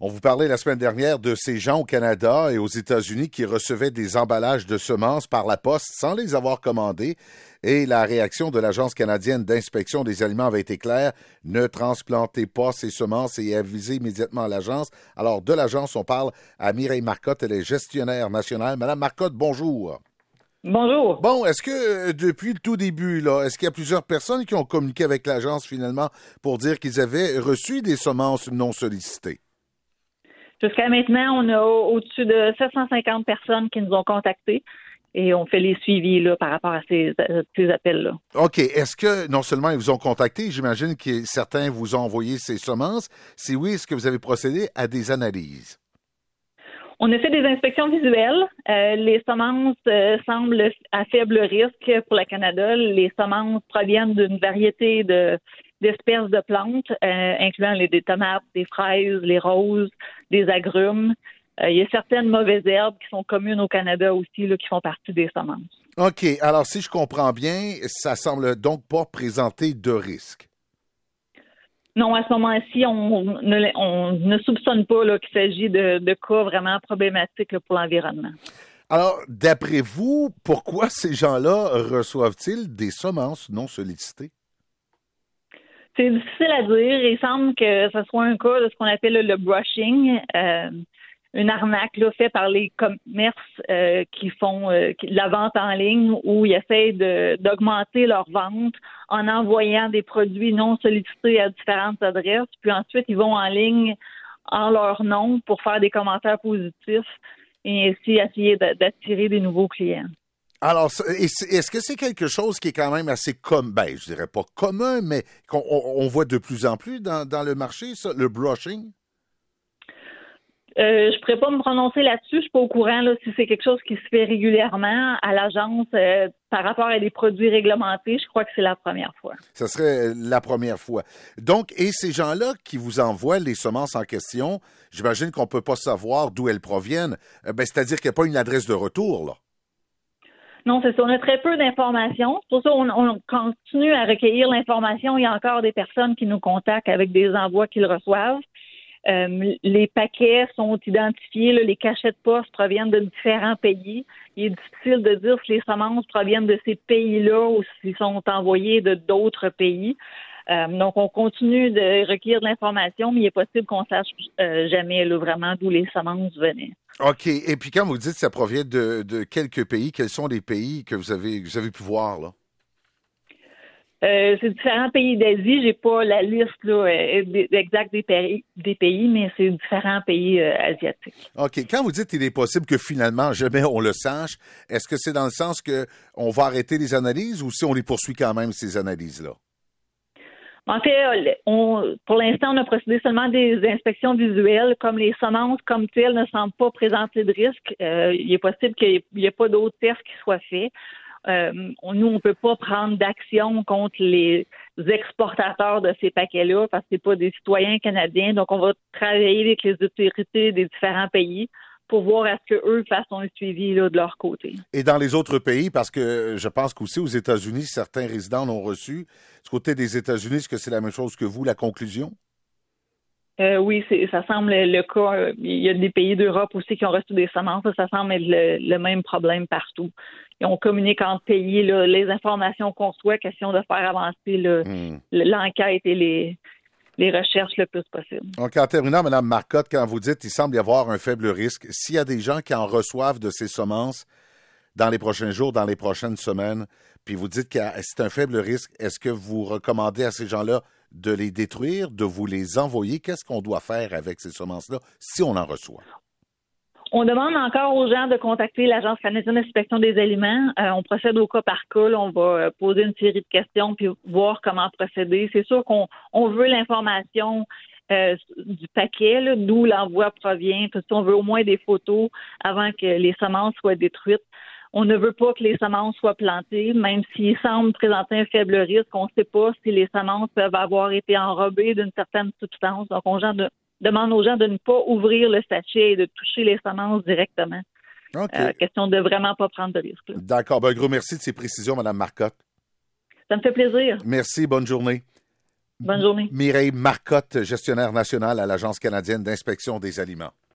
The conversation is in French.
On vous parlait la semaine dernière de ces gens au Canada et aux États-Unis qui recevaient des emballages de semences par la poste sans les avoir commandés. Et la réaction de l'Agence canadienne d'inspection des aliments avait été claire. Ne transplantez pas ces semences et avisez immédiatement l'agence. Alors, de l'agence, on parle à Mireille Marcotte. Elle est gestionnaire nationale. Madame Marcotte, bonjour. Bonjour. Bon, est-ce que depuis le tout début, là, est-ce qu'il y a plusieurs personnes qui ont communiqué avec l'agence finalement pour dire qu'ils avaient reçu des semences non sollicitées? Jusqu'à maintenant, on a au-dessus de 750 personnes qui nous ont contactés et on fait les suivis là, par rapport à ces appels-là. OK. Est-ce que non seulement ils vous ont contacté, j'imagine que certains vous ont envoyé ces semences. Si oui, est-ce que vous avez procédé à des analyses? On a fait des inspections visuelles. Les semences semblent à faible risque pour le Canada. Les semences proviennent d'une variété d'espèces de plantes, incluant des tomates, des fraises, les roses, des agrumes. Il y a certaines mauvaises herbes qui sont communes au Canada aussi, là, qui font partie des semences. OK. Alors, si je comprends bien, ça semble donc pas présenter de risque. Non, à ce moment-ci, on ne soupçonne pas là, qu'il s'agit de cas vraiment problématiques là, pour l'environnement. Alors, d'après vous, pourquoi ces gens-là reçoivent-ils des semences non sollicitées? C'est difficile à dire. Il semble que ce soit un cas de ce qu'on appelle le brushing, une arnaque là, faite par les commerces qui font la vente en ligne où ils essayent d'augmenter leur vente en envoyant des produits non sollicités à différentes adresses. Puis ensuite, ils vont en ligne en leur nom pour faire des commentaires positifs et ainsi essayer d'attirer des nouveaux clients. Alors, est-ce que c'est quelque chose qui est quand même assez je dirais pas commun, mais qu'on voit de plus en plus dans le marché, ça, le brushing? Je pourrais pas me prononcer là-dessus. Je suis pas au courant là, si c'est quelque chose qui se fait régulièrement à l'agence par rapport à des produits réglementés. Je crois que c'est la première fois. Ça serait la première fois. Donc, et ces gens-là qui vous envoient les semences en question, j'imagine qu'on peut pas savoir d'où elles proviennent. C'est-à-dire qu'il n'y a pas une adresse de retour, là. Non, c'est ça. On a très peu d'informations. C'est pour ça on continue à recueillir l'information. Il y a encore des personnes qui nous contactent avec des envois qu'ils reçoivent. Les paquets sont identifiés, là, les cachets de poste proviennent de différents pays. Il est difficile de dire si les semences proviennent de ces pays-là ou s'ils sont envoyés de d'autres pays. Donc, on continue de recueillir de l'information, mais il est possible qu'on sache jamais là, vraiment d'où les semences venaient. OK. Et puis quand vous dites que ça provient de quelques pays, quels sont les pays que vous avez pu voir, là? C'est différents pays d'Asie. J'ai pas la liste là, exacte des pays, mais c'est différents pays asiatiques. OK. Quand vous dites qu'il est possible que finalement jamais on le sache, est-ce que c'est dans le sens que on va arrêter les analyses ou si on les poursuit quand même, ces analyses-là? En fait, pour l'instant, on a procédé seulement des inspections visuelles. Comme les semences comme telles ne semblent pas présenter de risque, il est possible qu'il n'y ait pas d'autres tests qui soient faits. Nous, on ne peut pas prendre d'action contre les exportateurs de ces paquets-là parce que c'est pas des citoyens canadiens. Donc, on va travailler avec les autorités des différents pays pour voir à ce qu'eux fassent un suivi là, de leur côté. Et dans les autres pays, parce que je pense qu'aussi aux États-Unis, certains résidents l'ont reçu. Du côté des États-Unis, est-ce que c'est la même chose que vous, la conclusion? Oui, ça semble le cas. Il y a des pays d'Europe aussi qui ont reçu des semences. Ça semble être le même problème partout. Et on communique entre pays là, les informations qu'on reçoit, question de faire avancer l'enquête et les recherches le plus possible. Donc, en terminant, Mme Marcotte, quand vous dites qu'il semble y avoir un faible risque, s'il y a des gens qui en reçoivent de ces semences dans les prochains jours, dans les prochaines semaines, puis vous dites que c'est un faible risque, est-ce que vous recommandez à ces gens-là de les détruire, de vous les envoyer? Qu'est-ce qu'on doit faire avec ces semences-là si on en reçoit? On demande encore aux gens de contacter l'Agence canadienne d'inspection des aliments. On procède au cas par cas. Là, on va poser une série de questions puis voir comment procéder. C'est sûr qu'on veut l'information du paquet, là, d'où l'envoi provient. Parce qu'on veut au moins des photos avant que les semences soient détruites. On ne veut pas que les semences soient plantées, même s'ils semblent présenter un faible risque. On ne sait pas si les semences peuvent avoir été enrobées d'une certaine substance. Donc, demande aux gens de ne pas ouvrir le sachet et de toucher les semences directement. Okay. Question de vraiment pas prendre de risque. Là. D'accord. Un gros merci de ces précisions, Mme Marcotte. Ça me fait plaisir. Merci. Bonne journée. Bonne journée. Mireille Marcotte, gestionnaire nationale à l'Agence canadienne d'inspection des aliments.